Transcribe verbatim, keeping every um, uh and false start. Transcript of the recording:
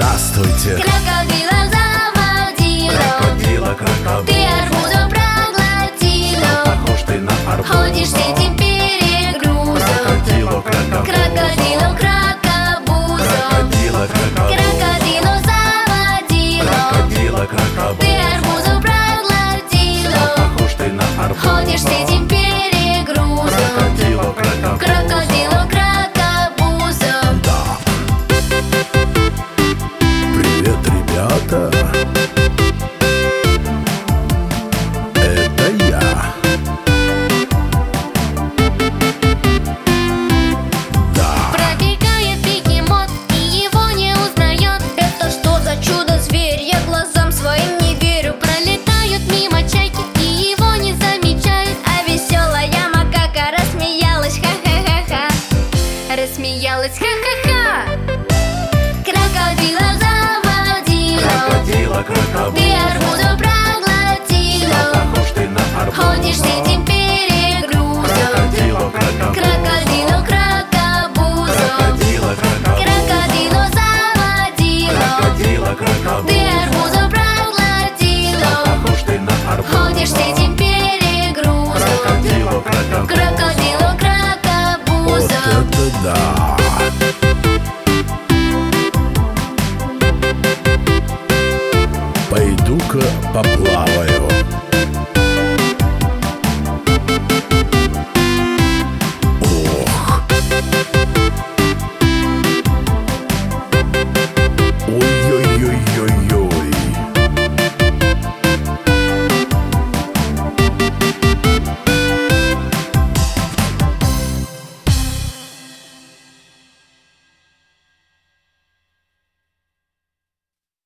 Здравствуйте. Крокодила заводила, Крокодила, крокодила. ты арбузом проглотила. Похож ты на арбуз. Ходишь с этим перегрузом. Крокодилу, крокодилу. Крокодилу, крокобузом. Крокодила, крокодила. Крокодилу заводила, Крокодила, крокодила. ты арбузом проглотила. Похож ты на арбуз. Ходишь с этим перегрузом. Крокодилу, крокодила. Крокодилу, крокобузом. Да. Привет, ребята. Это я. Да. Пробегает бегемот и его не узнает. Это что за чудо-зверь? Я глазам своим не верю. Пролетают мимо чайки и его не замечают. А веселая макака рассмеялась, ха-ха-ха-ха. Рассмеялась, ха-ха-ха. Крокодила заводила, Крокодила, крокодила. ты арбузом проглотила. Похож ты на арбуз. Ходишь с этим перегрузом. Крокодилу, крокодила. Крокодилу, крокобузом. Крокодила, крокодила. Крокодилу заводила, Крокодила, крокодила. ты арбузом проглотила. Похож ты на арбуз. Ходишь с этим перегрузом. Крокодилу, крокодила. Крокодилу, Вот крокобузом. это да! Пойду-ка поплаваю.